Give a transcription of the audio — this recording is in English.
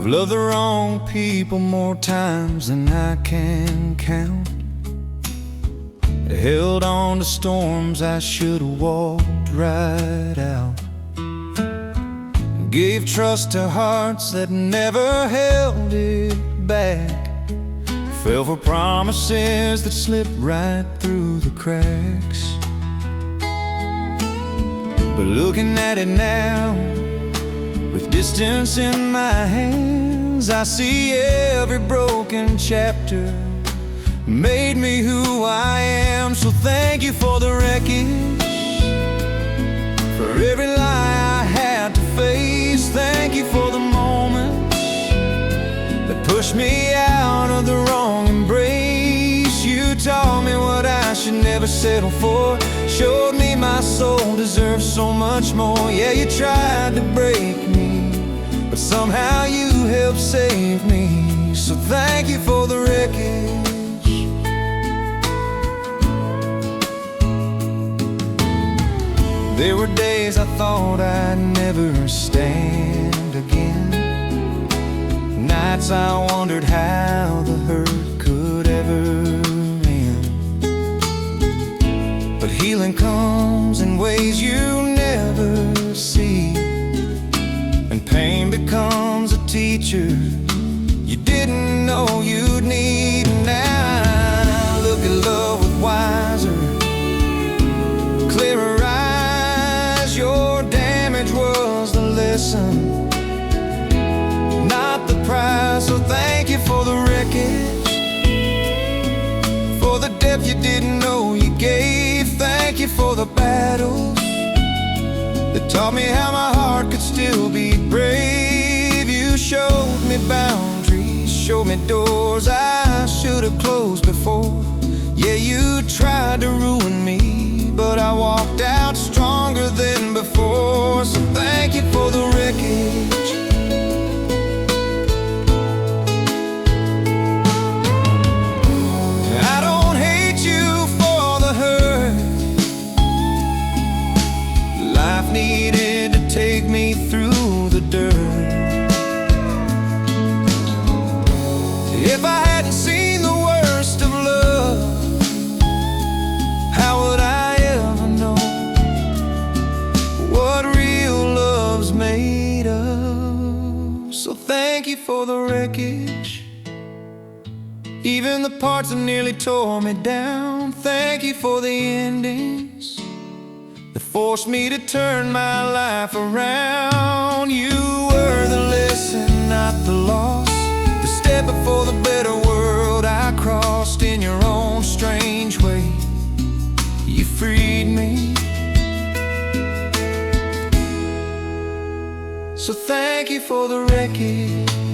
loved the wrong people more times than I can count. Held on to storms I should have walked right out. Gave trust to hearts that never held it back. Fell for promises that slipped right through the cracks. But looking at it now, with distance in my hands, I see every broken chapter made me who I am. So thank you for the wreckage, for every lie I had to face. Thank you for the moments that pushed me out of the wrong embrace. You taught me what I should never settle for, showed me my soul deserves so much more. Yeah, you tried to break me, but somehow you helped save me. So thank you for the wreckage. There were days I thought I'd never stand again, nights I wondered how the hurt could ever end. But healing comes in ways you never see, and pain becomes a teacher you didn't know you'd need. Now I look at love with wiser, clearer eyes. Your damage was the lesson, not the prize. So thank you for the wreckage, for the depth you didn't know you gave. Thank you for the battles that taught me how my heart could still be brave. You showed me boundaries, showed me doors I should have closed before. Yeah, you tried to ruin me, but I walked out stronger than before. So thank you for the wreckage. I don't hate you for the hurt. Life needed to take me through the dirt. If I hadn't seen the worst of love, how would I ever know what real love's made of? So thank you for the wreckage, even the parts that nearly tore me down. Thank you for the endings that forced me to turn my life around. You were the lesson, not the loss, the step before the better world I crossed. In your own strange way, you freed me. So thank you for the wreckage.